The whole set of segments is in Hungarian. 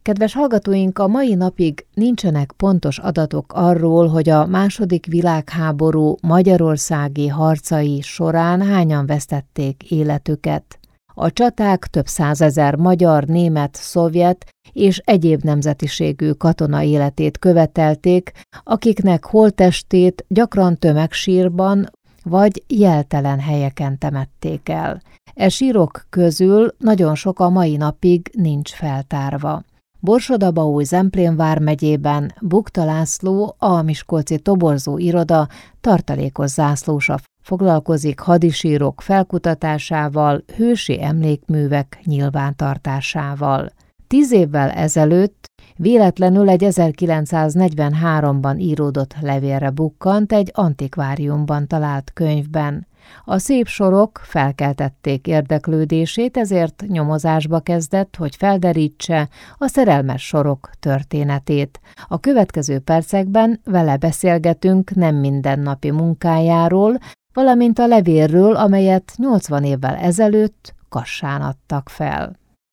Kedves hallgatóink, a mai napig nincsenek pontos adatok arról, hogy a II. Világháború magyarországi harcai során hányan vesztették életüket. A csaták több százezer magyar, német, szovjet és egyéb nemzetiségű katona életét követelték, akiknek holttestét gyakran tömegsírban vagy jeltelen helyeken temették el. E sírok közül nagyon sok a mai napig nincs feltárva. Borsod-Abaúj-Zemplén vármegyében Bukta László, a Miskolci Toborzó Iroda tartalékos zászlósa foglalkozik hadisírok felkutatásával, hősi emlékművek nyilvántartásával. 10 évvel ezelőtt véletlenül egy 1943-ban íródott levélre bukkant egy antikváriumban talált könyvben. A szép sorok felkeltették érdeklődését, ezért nyomozásba kezdett, hogy felderítse a szerelmes sorok történetét. A következő percekben vele beszélgetünk nem mindennapi munkájáról, valamint a levélről, amelyet 80 évvel ezelőtt Kassán adtak fel.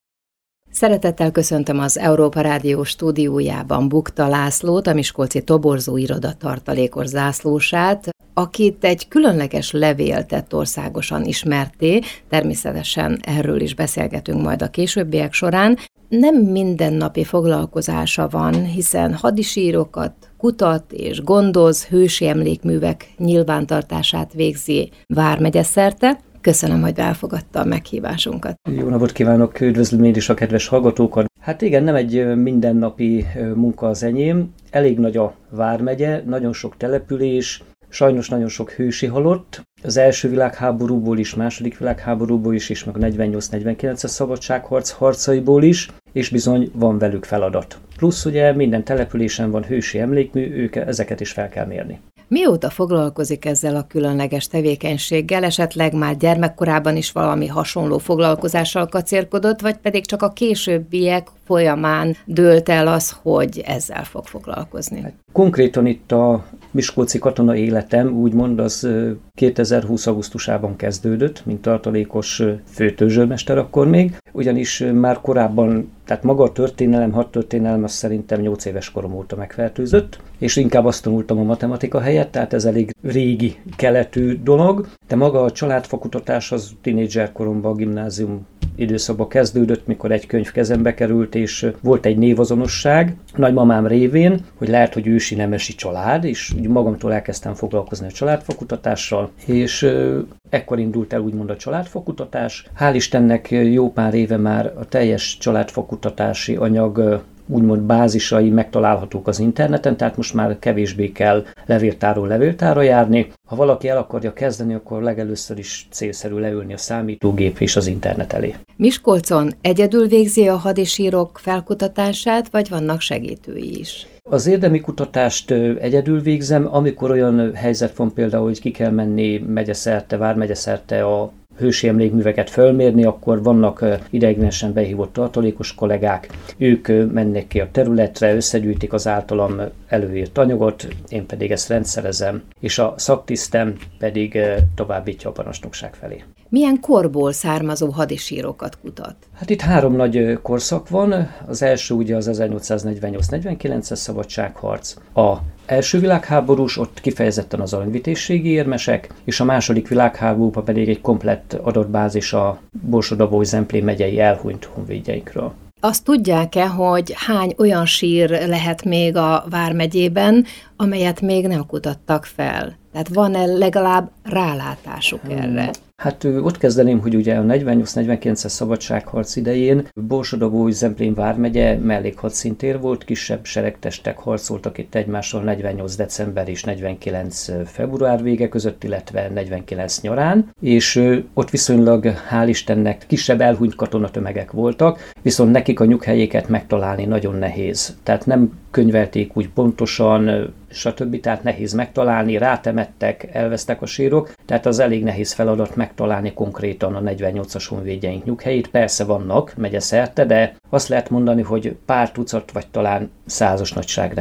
Szeretettel köszöntöm az Európa Rádió stúdiójában Bukta Lászlót, a Miskolci Toborzó Iroda tartalékos zászlósát, akit egy különleges levél tett országosan ismertté, természetesen erről is beszélgetünk majd a későbbiek során. Nem mindennapi foglalkozása van, hiszen hadisírokat kutat és gondoz, hősi emlékművek nyilvántartását végzi vármegye szerte. Köszönöm, hogy elfogadta a meghívásunkat. Jó napot kívánok, üdvözlöm én is a kedves hallgatókat. Hát igen, nem egy mindennapi munka az enyém, elég nagy a vármegye, nagyon sok település, sajnos nagyon sok hősi halott, az első világháborúból is, második világháborúból is, meg a 48-49-es szabadságharc harcaiból is, és bizony van velük feladat. Plusz ugye minden településen van hősi emlékmű, ezeket is fel kell mérni. Mióta foglalkozik ezzel a különleges tevékenységgel, esetleg már gyermekkorában is valami hasonló foglalkozással kacérkodott, vagy pedig csak a későbbiek folyamán dőlt el az, hogy ezzel fog foglalkozni? Konkrétan itt a miskolci katona életem, úgymond az 2020. augusztusában kezdődött, mint tartalékos főtörzsőrmester akkor még, ugyanis már korábban, tehát maga a történelem, hadtörténelem, az szerintem 8 éves korom óta megfertőzött, és inkább azt tanultam a matematika helyett, tehát ez elég régi keletű dolog, de maga a családfakutatás az tínédzser koromban, a gimnázium időszakban kezdődött, mikor egy könyv kezembe került, és volt egy névazonosság nagymamám révén, hogy lehet, hogy ősi nemesi család, és magamtól elkezdtem foglalkozni a családfakutatással, és ekkor indult el úgymond a családfakutatás. Hál' Istennek jó pár éve már a teljes családfakutatási anyag úgymond bázisai megtalálhatók az interneten, tehát most már kevésbé kell levéltárról levéltárra járni. Ha valaki el akarja kezdeni, akkor legelőször is célszerű leülni a számítógép és az internet elé. Miskolcon egyedül végzi a hadisírok felkutatását, vagy vannak segítői is? Az érdemi kutatást egyedül végzem, amikor olyan helyzet van például, hogy ki kell menni megyeszerte, vármegyeszerte a hősi emlékműveket fölmérni, akkor vannak ideiglenesen behívott tartalékos kollégák, ők mennek ki a területre, összegyűjtik az általam előírt anyagot, én pedig ezt rendszerezem, és a szaktisztem pedig továbbítja a parancsnokság felé. Milyen korból származó hadisírokat kutat? Hát itt 3 nagy korszak van. Az első ugye az 1848-49-es szabadságharc. A első világháborús, ott kifejezetten az aranyvitézségi érmesek, és a második világháborúban pedig egy komplett adatbázis a Borsod-Abaúj-Zemplén megyei elhunyt honvédjeinkről. Azt tudják-e, hogy hány olyan sír lehet még a vármegyében, amelyet még nem kutattak fel? Tehát van-e legalább rálátásuk erre? Hát ott kezdeném, hogy ugye a 48-49-es szabadságharc idején Borsod-Abaúj-Zemplén vármegye mellékhadszintér volt, kisebb seregtestek harcoltak itt egymással 48. december és 49. február vége között, illetve 49 nyarán, és ott viszonylag, hál' Istennek, kisebb elhunyt katonatömegek voltak, viszont nekik a nyughelyéket megtalálni nagyon nehéz. Tehát nem könyvelték úgy pontosan, stb. Tehát nehéz megtalálni, rátemettek, elvesztek a sírok, tehát az elég nehéz feladat megtalálni konkrétan a 48-as honvédjeink nyughelyét. Persze vannak megyeszerte, de azt lehet mondani, hogy pár tucat vagy talán 100-as nagyságrendű.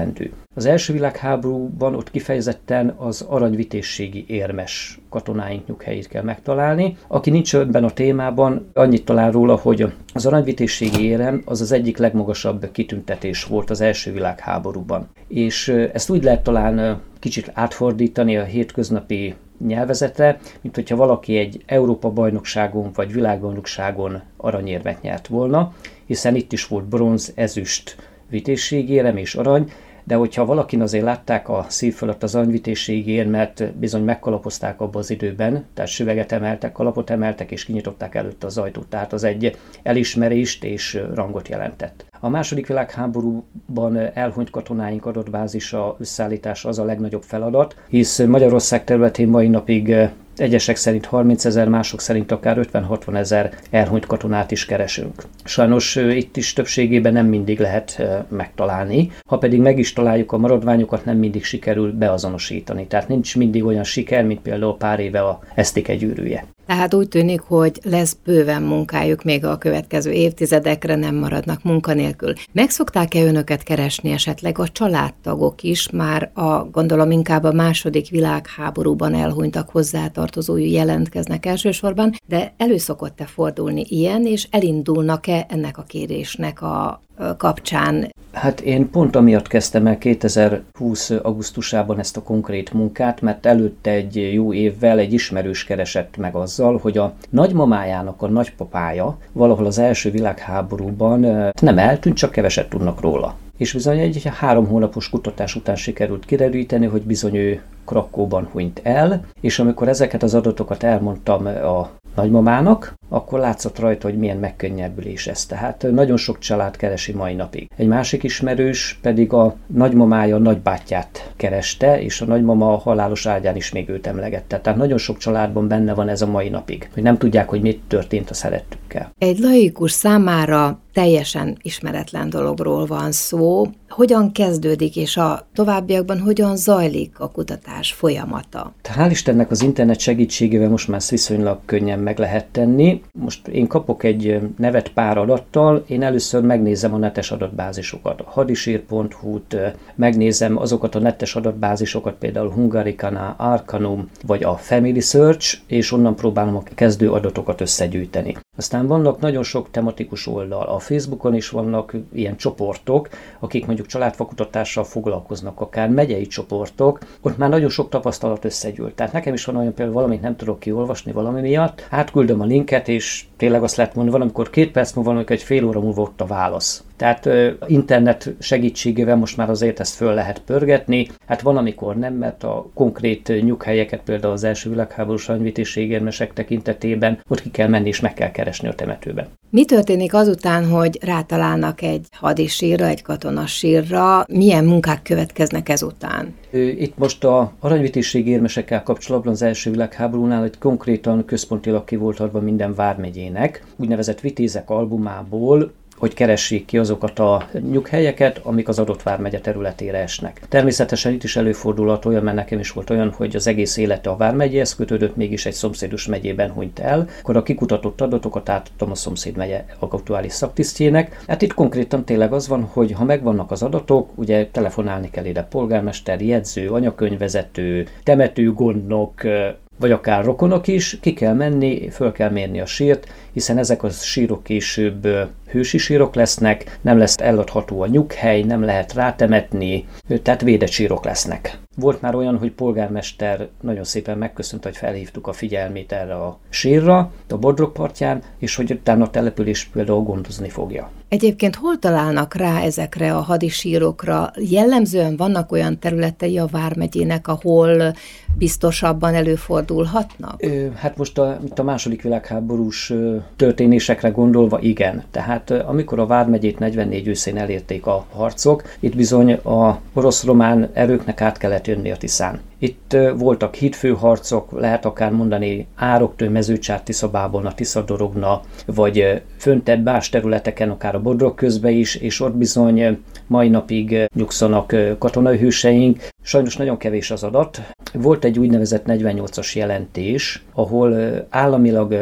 Az első világháborúban ott kifejezetten az aranyvitézségi érmes katonáink nyughelyét kell megtalálni. Aki nincs ebben a témában, annyit talál róla, hogy az aranyvitézségi érem az az egyik legmagasabb kitüntetés volt az első világháborúban. És ezt úgy lehet talán kicsit átfordítani a hétköznapi nyelvezetre, mint hogyha valaki egy Európa-bajnokságon vagy világbajnokságon aranyérmet nyert volna, hiszen itt is volt bronz, ezüst, vitézségérem és arany, de hogyha valakin azért látták a szív fölött az aranyvitézségérmet, bizony megkalapozták abba az időben, tehát süveget emeltek, kalapot emeltek és kinyitották előtte az ajtót, tehát az egy elismerést és rangot jelentett. A második világháborúban elhunyt katonáink adatbázisa összeállítása az a legnagyobb feladat, hisz Magyarország területén mai napig egyesek szerint 30 000, mások szerint akár 50-60 000 elhunyt katonát is keresünk. Sajnos itt is többségében nem mindig lehet megtalálni, ha pedig meg is találjuk a maradványokat, nem mindig sikerül beazonosítani. Tehát nincs mindig olyan siker, mint például pár éve a Esztéke gyűrűje. Tehát úgy tűnik, hogy lesz bőven munkájuk még a következő évtizedekre, nem maradnak munkanélkül. Meg szokták-e önöket keresni esetleg a családtagok is, már gondolom inkább a második világháborúban elhunytak hozzátartozói jelentkeznek elsősorban, de elő szokott-e fordulni ilyen, és elindulnak-e ennek a kérésnek a kapcsán? Hát én pont amiatt kezdtem el 2020. augusztusában ezt a konkrét munkát, mert előtte egy jó évvel egy ismerős keresett meg azzal, hogy a nagymamájának a nagypapája valahol az első világháborúban nem eltűnt, csak keveset tudnak róla. És bizony egy 3 hónapos kutatás után sikerült kideríteni, hogy bizony ő Krakóban hunyt el, és amikor ezeket az adatokat elmondtam a nagymamának, akkor látszott rajta, hogy milyen megkönnyebbülés ez. Tehát nagyon sok család keresi mai napig. Egy másik ismerős pedig a nagymamája nagybátyját kereste, és a nagymama a halálos ágyán is még őt emlegette. Tehát nagyon sok családban benne van ez a mai napig, hogy nem tudják, hogy mit történt a szerettükkel. Egy laikus számára teljesen ismeretlen dologról van szó. Hogyan kezdődik, és a továbbiakban hogyan zajlik a kutatás folyamata? Hál' Istennek az internet segítségével most már viszonylag könnyen meg lehet tenni. Most én kapok egy nevet pár adattal, én először megnézem a netes adatbázisokat, a hadisír.hu-t, megnézem azokat a netes adatbázisokat, például Hungaricana, Arcanum, vagy a Family Search, és onnan próbálom a kezdő adatokat összegyűjteni. Aztán vannak nagyon sok tematikus oldal. A Facebookon is vannak ilyen csoportok, akik mondjuk családfakutatással foglalkoznak, akár megyei csoportok, ott már nagyon sok tapasztalat összegyűlt. Tehát nekem is van olyan például valamit nem tudok kiolvasni valami miatt, átküldöm a linket, és tényleg azt lehet mondani, valamikor 2 perc múlva, valamikor egy fél óra múlva ott a válasz. Tehát internet segítségével most már azért ezt föl lehet pörgetni. Hát van, amikor nem, mert a konkrét nyughelyeket, például az első világháborús aranyvitézségérmesek tekintetében ott ki kell menni és meg kell keresni a temetőben. Mi történik azután, hogy rátalálnak egy hadisírra, egy katonasírra? Milyen munkák következnek ezután? Itt most a aranyvitézségérmesekkel kapcsolatban az első világháborúnál egy konkrétan központilag ki volt adva minden vármegyének, úgynevezett vitézek albumából, hogy keressék ki azokat a nyughelyeket, amik az adott vármegye területére esnek. Természetesen itt is előfordulhat olyan, mert nekem is volt olyan, hogy az egész élete a vármegyéhez kötődött, mégis egy szomszédos megyében hunyt el, akkor a kikutatott adatokat átadtam a szomszéd megye aktuális szaktisztjének. Hát itt konkrétan tényleg az van, hogy ha megvannak az adatok, ugye telefonálni kell ide polgármester, jegyző, anyakönyvvezető, temetőgondnok, vagy akár rokonok is, ki kell menni, föl kell mérni a sírt, hiszen ezek a sírok később hősi sírok lesznek, nem lesz eladható a nyughely, nem lehet rátemetni, tehát védett sírok lesznek. Volt már olyan, hogy polgármester nagyon szépen megköszönt, hogy felhívtuk a figyelmét erre a sírra, a Bodrog partján, és hogy utána a település például gondozni fogja. Egyébként hol találnak rá ezekre a hadisírokra? Jellemzően vannak olyan területei a vármegyének, ahol biztosabban előfordulhatnak? Hát most a második világháborús történésekre gondolva igen. Tehát amikor a vármegyét 44 őszén elérték a harcok, itt bizony a orosz-román erőknek át kellett jönni a Tiszán. Itt voltak hídfőharcok, lehet akár mondani Ároktól, Mezőcsár-Tiszabában a Tiszadorogna, vagy föntebb más területeken, akár a Bodrog közbe is, és ott bizony mai napig nyugszanak katonai hőseink. Sajnos nagyon kevés az adat. Volt egy úgynevezett 48-as jelentés, ahol államilag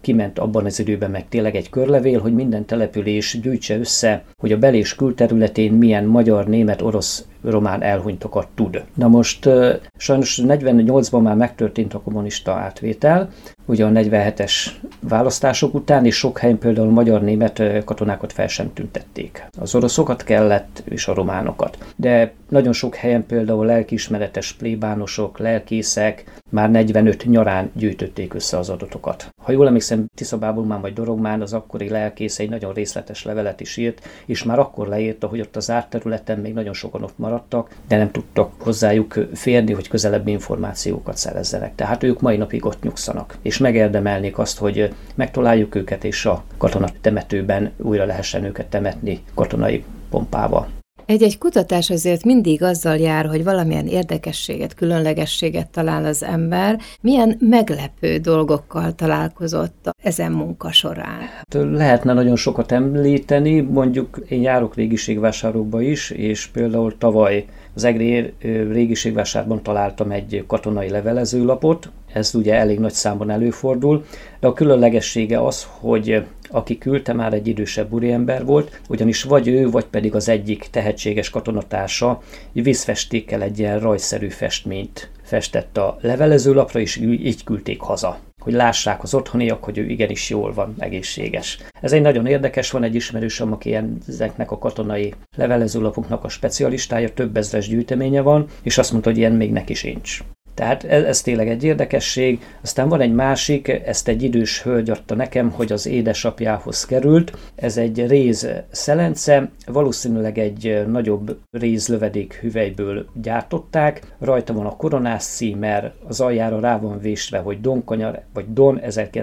kiment abban az időben meg tényleg egy körlevél, hogy minden település gyűjtse össze, hogy a bel- és külterületén milyen magyar, német, orosz, román elhunytokat tud. Na most sajnos 48-ban már megtörtént a kommunista átvétel, ugye a 47-es választások után, és sok helyen például magyar-német katonákat fel sem tüntették. Az oroszokat kellett, és a románokat. De nagyon sok helyen például lelkiismeretes plébánosok, lelkészek már 45 nyarán gyűjtötték össze az adatokat. Ha jól emlékszem, Tisza Bábulmán vagy Dorogmán az akkori lelkész egy nagyon részletes levelet is írt, és már akkor leírta, hogy ott az zárt területen még nagyon sokan ott maradtak, de nem tudtak hozzájuk férni, hogy közelebbi információkat szerezzenek. Tehát ők mai napig ott nyugszanak, és megérdemelnék azt, hogy megtaláljuk őket, és a katonatemetőben újra lehessen őket temetni katonai pompával. Egy kutatás azért mindig azzal jár, hogy valamilyen érdekességet, különlegességet talál az ember. Milyen meglepő dolgokkal találkozott ezen munka során? Lehetne nagyon sokat említeni, mondjuk én járok régiségvásárokba is, és például tavaly az egri régiségvásárban találtam egy katonai levelezőlapot, ez ugye elég nagy számban előfordul, de a különlegessége az, hogy aki küldte, már egy idősebb úriember volt, ugyanis vagy ő, vagy pedig az egyik tehetséges katonatársa vízfestékkel egy ilyen rajzszerű festményt festett a levelezőlapra, és így küldték haza, hogy lássák az otthoniak, hogy ő igenis jól van, egészséges. Ez egy nagyon érdekes, van egy ismerősöm, aki ezeknek a katonai levelezőlapoknak a specialistája, több ezres gyűjteménye van, és azt mondta, hogy ilyen még neki sincs. Tehát ez tényleg egy érdekesség. Aztán van egy másik, ezt egy idős hölgy adta nekem, hogy az édesapjához került. Ez egy réz szelence, valószínűleg egy nagyobb rézlövedék hüvelyből gyártották. Rajta van a koronás címer, az aljára rá van vésve, hogy Donkanyar, vagy Don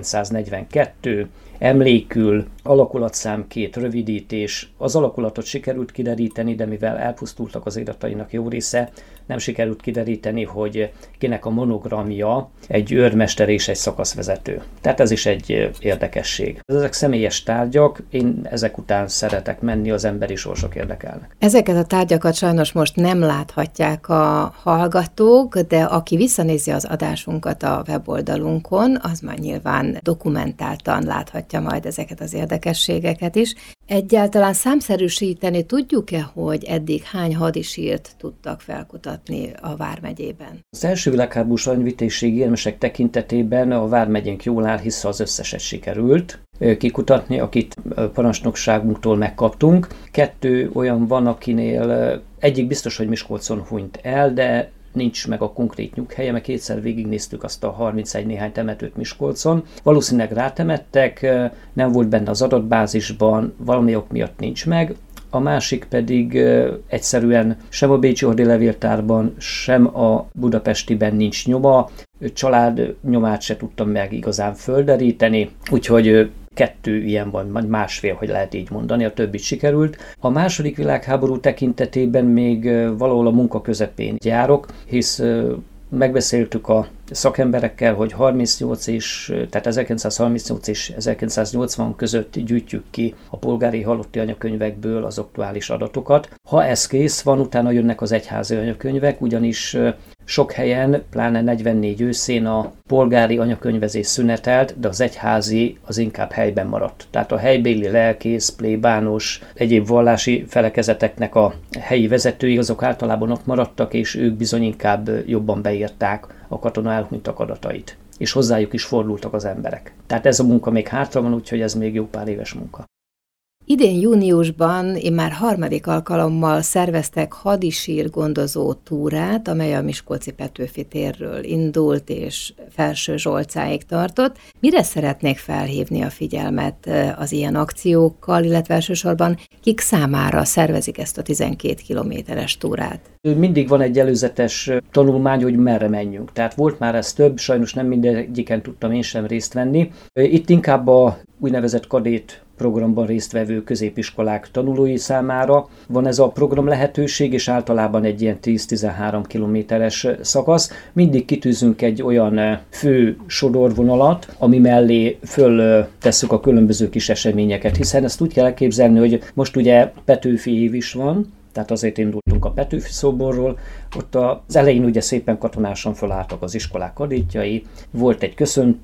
1942, emlékül, alakulatszám 2 rövidítés. Az alakulatot sikerült kideríteni, de mivel elpusztultak az iratainak jó része, nem sikerült kideríteni, hogy kinek a monogramja egy őrmester és egy szakaszvezető. Tehát ez is egy érdekesség. Ezek személyes tárgyak, én ezek után szeretek menni, az emberi sorsok érdekelnek. Ezeket a tárgyakat sajnos most nem láthatják a hallgatók, de aki visszanézi az adásunkat a weboldalunkon, az már nyilván dokumentáltan láthatja majd ezeket az érdekességeket is. Egyáltalán számszerűsíteni tudjuk-e, hogy eddig hány hadisírt tudtak felkutatni a Vármegyében? Az első világháborús aranyvitézségi érmesek tekintetében a Vármegyénk jól áll, hisz az összeset sikerült kikutatni, akit parancsnokságunktól megkaptunk. 2 olyan van, akinél egyik biztos, hogy Miskolcon hunyt el, de nincs meg a konkrét nyughelye, mert 2-szer végignéztük azt a 31 néhány temetőt Miskolcon. Valószínűleg rátemettek, nem volt benne az adatbázisban, valami ok miatt nincs meg. A másik pedig egyszerűen sem a bécsi hadilevéltárban, sem a budapestiben nincs nyoma. Család nyomát se tudtam meg igazán földeríteni, úgyhogy 2 ilyen van, vagy másfél, hogy lehet így mondani, a többit sikerült. A második világháború tekintetében még valahol a munka közepén járok, hisz megbeszéltük a szakemberekkel, hogy 1938 és 1980 között gyűjtjük ki a polgári halotti anyakönyvekből az aktuális adatokat. Ha ez kész van, utána jönnek az egyházi anyakönyvek, ugyanis sok helyen, pláne 44 őszén a polgári anyakönyvezés szünetelt, de az egyházi az inkább helyben maradt. Tehát a helybéli lelkész, plébános, egyéb vallási felekezeteknek a helyi vezetői, azok általában ott maradtak, és ők bizony inkább jobban beírták a katona elhunytak adatait. És hozzájuk is fordultak az emberek. Tehát ez a munka még hátra van, úgyhogy ez még jó pár éves munka. Idén júniusban immár 3. alkalommal szerveztek hadisír-gondozó túrát, amely a Miskolci Petőfi térről indult és Felső Zsolcáig tartott. Mire szeretnék felhívni a figyelmet az ilyen akciókkal, illetve elsősorban kik számára szervezik ezt a 12 kilométeres túrát? Mindig van egy előzetes tanulmány, hogy merre menjünk. Tehát volt már ez több, sajnos nem mindegyiken tudtam én sem részt venni. Itt inkább a úgynevezett kadét programban résztvevő középiskolák tanulói számára van ez a program lehetőség, és általában egy ilyen 10-13 kilométeres szakasz. Mindig kitűzünk egy olyan fő sodorvonalat, ami mellé föl tesszük a különböző kis eseményeket, hiszen ezt úgy kell elképzelni, hogy most ugye Petőfi év is van, tehát azért indultunk a Petőfi szoborról, ott az elején ugye szépen katonásan fölálltak az iskolák kadétjai, volt egy köszöntő,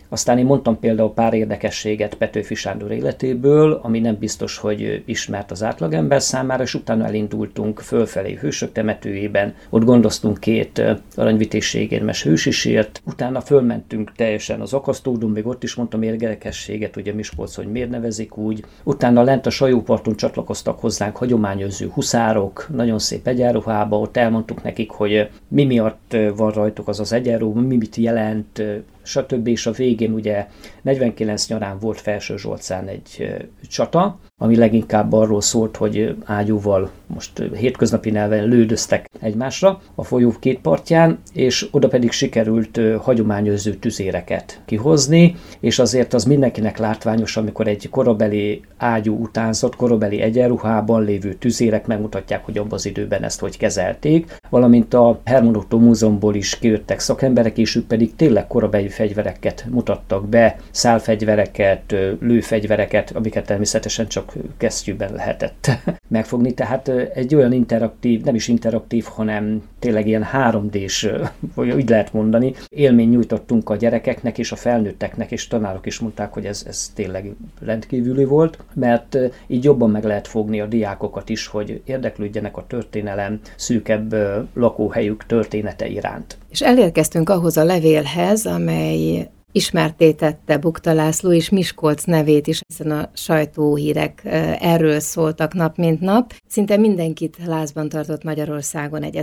Aztán én mondtam például pár érdekességet Petőfi Sándor életéből, ami nem biztos, hogy ismert az átlagember számára, és utána elindultunk fölfelé Hősök temetőjében, ott gondoztunk 2 aranyvitézségérmes hősisért, utána fölmentünk teljesen az Akasztódon, még ott is mondtam érdekességet, ugye Miskolc, hogy miért nevezik úgy. Utána lent a Sajóparton csatlakoztak hozzánk hagyományőrző huszárok, nagyon szép egyenruhába, ott elmondtuk nekik, hogy mi miatt van rajtuk az egyenruha, mi mit jelent, stb. És a végén ugye 49 nyarán volt Felsőzsolcán egy csata, ami leginkább arról szólt, hogy ágyúval most hétköznapi nyelven lődöztek egymásra a folyó 2 partján, és oda pedig sikerült hagyományőrző tüzéreket kihozni, és azért az mindenkinek látványos, amikor egy korabeli ágyú utánzott, korabeli egyenruhában lévő tüzérek megmutatják, hogy abban az időben ezt hogy kezelték, valamint a Herman Otto Múzeumból is kijöttek szakemberek, és ők pedig tényleg korabeli fegyvereket mutattak be, szálfegyvereket, lőfegyvereket, amiket természetesen csak kesztyűben lehetett megfogni. Tehát egy olyan interaktív, nem is interaktív, hanem tényleg ilyen 3D-s, úgy lehet mondani, élmény nyújtottunk a gyerekeknek és a felnőtteknek, és tanárok is mondták, hogy ez tényleg rendkívüli volt, mert így jobban meg lehet fogni a diákokat is, hogy érdeklődjenek a történelem szűkebb lakóhelyük története iránt. És elérkeztünk ahhoz a levélhez, amely ismertté tette Bukta László és Miskolc nevét is, hiszen a sajtóhírek erről szóltak nap mint nap. Szinte mindenkit lázban tartott Magyarországon egy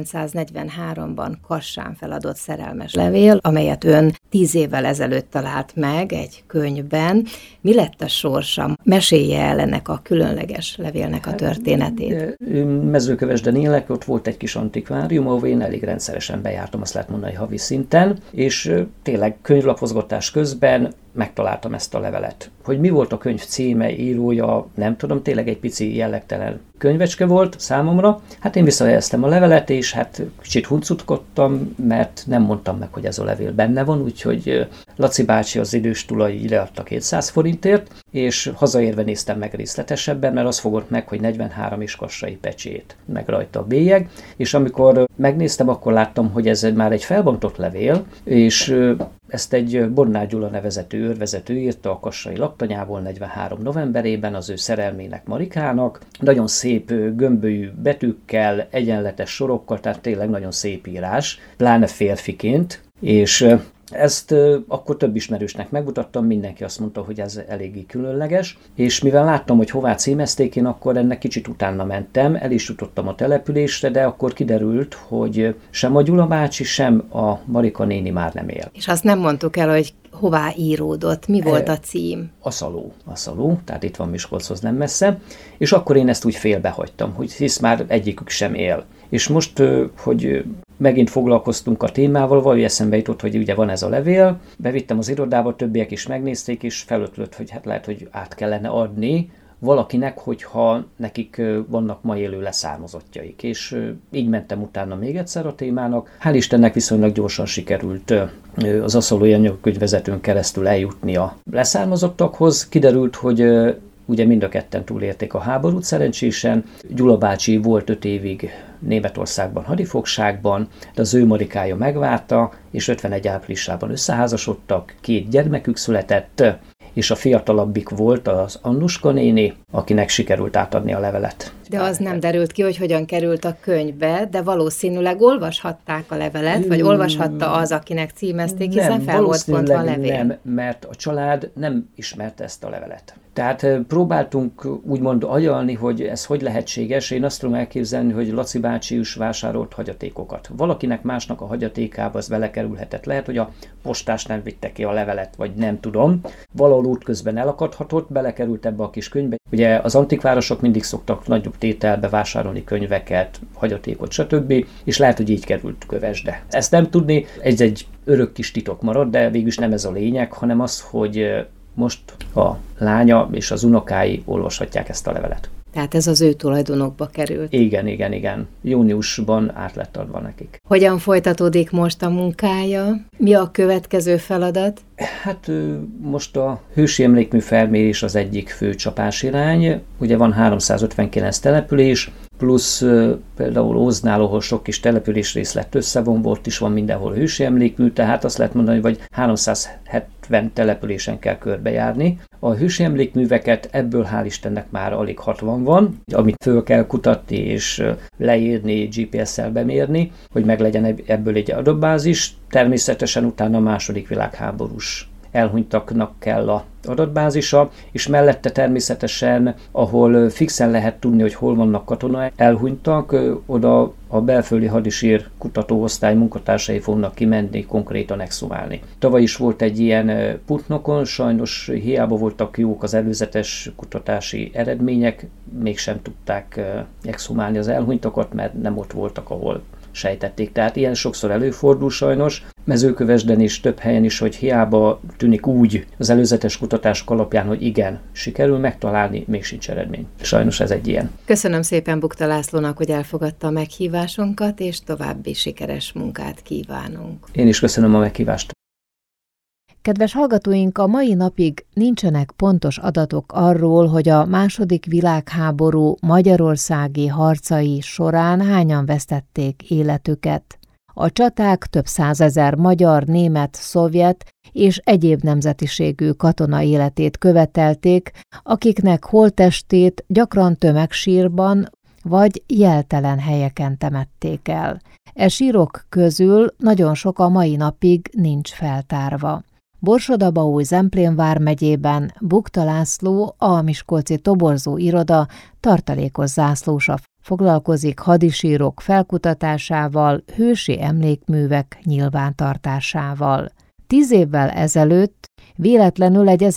1943-ban Kassán feladott szerelmes levél, amelyet ön 10 évvel ezelőtt talált meg egy könyvben. Mi lett a sorsa? Mesélje el ennek a különleges levélnek a történetét. Mezőkövesden élek, ott volt egy kis antikvárium, ahol én elég rendszeresen bejártam, azt lehet mondani, havi szinten, és tényleg könyvlapozgatás közben megtaláltam ezt a levelet. Hogy mi volt a könyv címe, írója, nem tudom, tényleg egy pici jellegtelen könyvecske volt számomra. Hát én visszahelyeztem a levelet, és hát kicsit huncutkodtam, mert nem mondtam meg, hogy ez a levél benne van, úgyhogy Laci bácsi, az idős tulaj leadta 200 forintért, és hazaérve néztem meg részletesebben, mert az fogott meg, hogy 43 és kassai pecsét, meg rajta a bélyeg, és amikor megnéztem, akkor láttam, hogy ez már egy felbontott levél, és ezt egy Bodnár Gyula nevezetű őrvezető írta a kassai laktanyából 43 novemberében az ő szerelmének, Marikának. Nagyon szép gömbölyű betűkkel, egyenletes sorokkal, tehát tényleg nagyon szép írás, pláne férfiként, és ezt akkor több ismerősnek megmutattam, mindenki azt mondta, hogy ez eléggé különleges, és mivel láttam, hogy hová címezték, én akkor ennek kicsit utána mentem, el is jutottam a településre, de akkor kiderült, hogy sem a Gyula bácsi, sem a Marika néni már nem él. És azt nem mondtuk el, hogy hová íródott, mi volt a cím? A Szaló, tehát itt van Miskolchoz nem messze, és akkor én ezt úgy félbehagytam, hogy hisz már egyikük sem él. És most, hogy megint foglalkoztunk a témával, valahogy eszembe jutott, hogy ugye van ez a levél, bevittem az irodába, többiek is megnézték, és felötlött, hogy hát lehet, hogy át kellene adni valakinek, hogyha nekik vannak ma élő leszármazottjaik. És így mentem utána még egyszer a témának. Hál' Istennek viszonylag gyorsan sikerült az aszalói anyagkönyvvezetőn keresztül eljutni a leszármazottakhoz. Kiderült, hogy ugye mind a ketten túlélték a háborút szerencsésen. Gyula bácsi volt 5 évig Németországban hadifogságban, de az ő Marikája megvárta, és 51 áprilisában összeházasodtak, 2 gyermekük született, és a fiatalabbik volt az Annuska néni, akinek sikerült átadni a levelet. De az nem derült ki, hogy hogyan került a könyvbe, de valószínűleg olvashatták a levelet, vagy olvashatta az, akinek címezték, hiszen fel volt bontva a levél. Nem, mert a család nem ismerte ezt a levelet. Tehát próbáltunk úgymond agyalni, hogy ez hogy lehetséges. Én azt tudom elképzelni, hogy Laci bácsi is vásárolt hagyatékokat. Valakinek másnak a hagyatékába az belekerülhetett. Lehet, hogy a postás nem vitte ki a levelet, vagy nem tudom. Valahol útközben elakadhatott, belekerült ebbe a kis könyvbe. Ugye az antikvárosok mindig szoktak nagyobb tételbe vásárolni könyveket, hagyatékot, stb. És lehet, hogy így került Kövesde. Ezt nem tudni, ez egy örök kis titok marad, de végülis nem ez a lényeg, hanem az, hogy most a lánya és az unokái olvashatják ezt a levelet. Tehát ez az ő tulajdonokba került. Igen. Júniusban át lett adva nekik. Hogyan folytatódik most a munkája? Mi a következő feladat? Hát most a hősi emlékmű felmérés az egyik fő csapásirány. Ugye van 359 település, plusz például Óznál, ahol sok kis településrész lett összevonva, ott is van mindenhol hősi emlékmű, tehát azt lehet mondani, hogy 370 településen kell körbejárni. A hősi emlékműveket ebből hál' Istennek már alig 60 van, amit föl kell kutatni és leírni, GPS-szel bemérni, hogy meglegyen ebből egy adatbázis. Természetesen utána a második világháborús elhunytaknak kell a adatbázisa, és mellette természetesen, ahol fixen lehet tudni, hogy hol vannak katonák elhunytak, oda a belföldi hadisír kutatóosztály munkatársai fognak kimenni, konkrétan exhumálni. Tavaly is volt egy ilyen Putnokon, sajnos hiába voltak jók az előzetes kutatási eredmények, mégsem tudták exhumálni az elhunytakat, mert nem ott voltak, ahol sejtették. Tehát ilyen sokszor előfordul sajnos. Mezőkövesden is, több helyen is, hogy hiába tűnik úgy az előzetes kutatások alapján, hogy igen, sikerül megtalálni, még sincs eredmény. Sajnos ez egy ilyen. Köszönöm szépen Bukta Lászlónak, hogy elfogadta a meghívásunkat, és további sikeres munkát kívánunk. Én is köszönöm a meghívást. Kedves hallgatóink, a mai napig nincsenek pontos adatok arról, hogy a II. Világháború magyarországi harcai során hányan vesztették életüket. A csaták több százezer magyar, német, szovjet és egyéb nemzetiségű katona életét követelték, akiknek holttestét gyakran tömegsírban vagy jeltelen helyeken temették el. E sírok közül nagyon sok a mai napig nincs feltárva. Borsod-Abaúj-Zemplén vármegyében Bukta László, a Miskolci Toborzó Iroda tartalékos zászlósa foglalkozik hadisírok felkutatásával, hősi emlékművek nyilvántartásával. 10 évvel ezelőtt véletlenül egy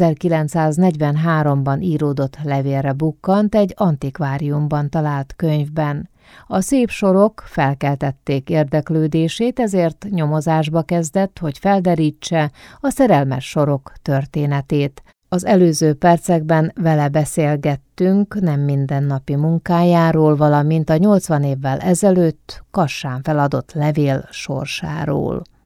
1943-ban íródott levélre bukkant egy antikváriumban talált könyvben. A szép sorok felkeltették érdeklődését, ezért nyomozásba kezdett, hogy felderítse a szerelmes sorok történetét. Az előző percekben vele beszélgettünk nem mindennapi munkájáról, valamint a 80 évvel ezelőtt Kassán feladott levél sorsáról.